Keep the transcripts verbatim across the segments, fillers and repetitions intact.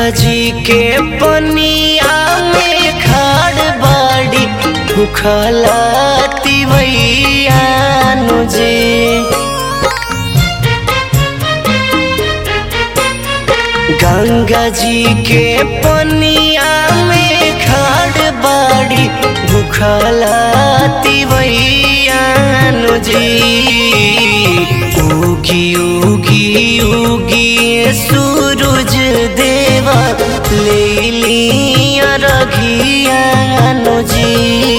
जी के पनिया में खाड़ बाड़ी भूखला तिवैया जी। गंगा जी के पनिया में खाड़ बाड़ी भूखला तिवैया जी। उगी उगी उगी सूरज देवा ले लिया रघिया जी।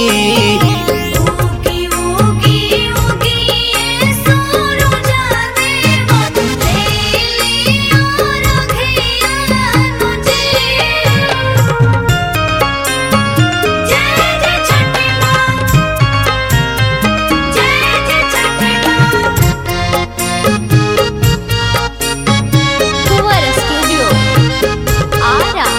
उगी उगी उगी सूरज देवा ले लिया रघिया जी। जय जय छठी माँ, जय जय छठी माँ। कुंवर स्टूडियो आरा।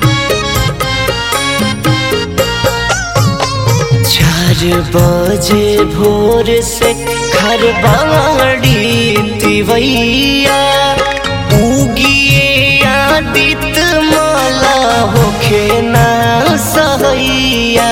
चार बजे भोर से घर बाड़ी तिवैया उगिए आदित माला होखे ना सहैया।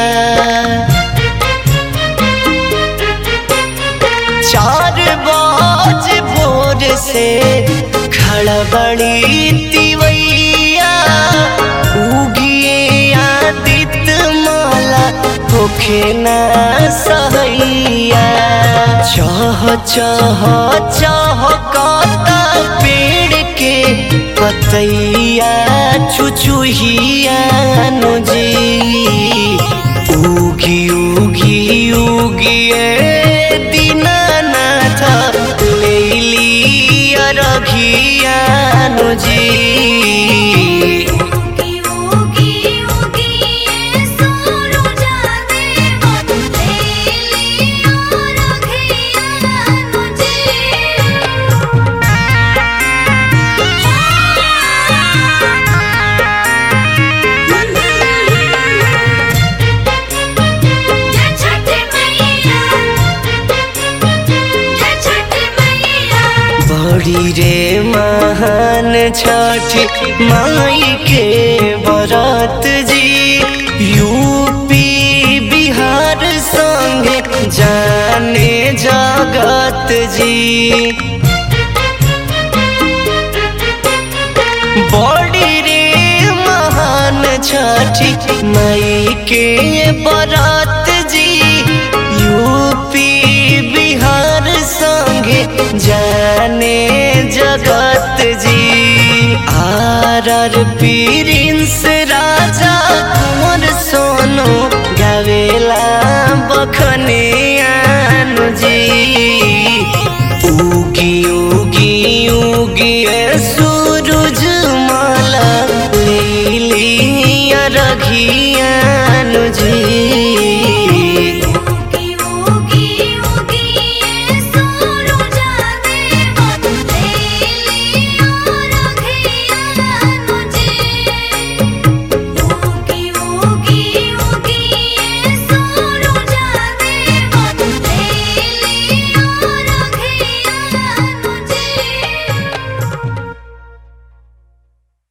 चार बजे भोर से खड़ा बड़ी तिवैया उगिए आदित माला होखे ना सहैया। चह चह चह काता पेड़ के पतैया चुचुहिया जी। उगी उगी उगी दीनानाथ ले लिया रघिया जी। उगी उगी उगी सूरज देवा ले लिया रघिया जी। जय छठी मैया, जय छठी मैया। बड़ी रे महान छठी माई के बरत जी। यूपी बिहार संगे जाने जगत जी। बड़ी रे महान छठी माई के बरत जी। यूपी बिहार संगे जाने जगत जी। आर आर प्रिंस राजा कुंवर सोनू गावेला बखने जी। उगी उगी उगी सूरज माला ले लिया रघिया जी।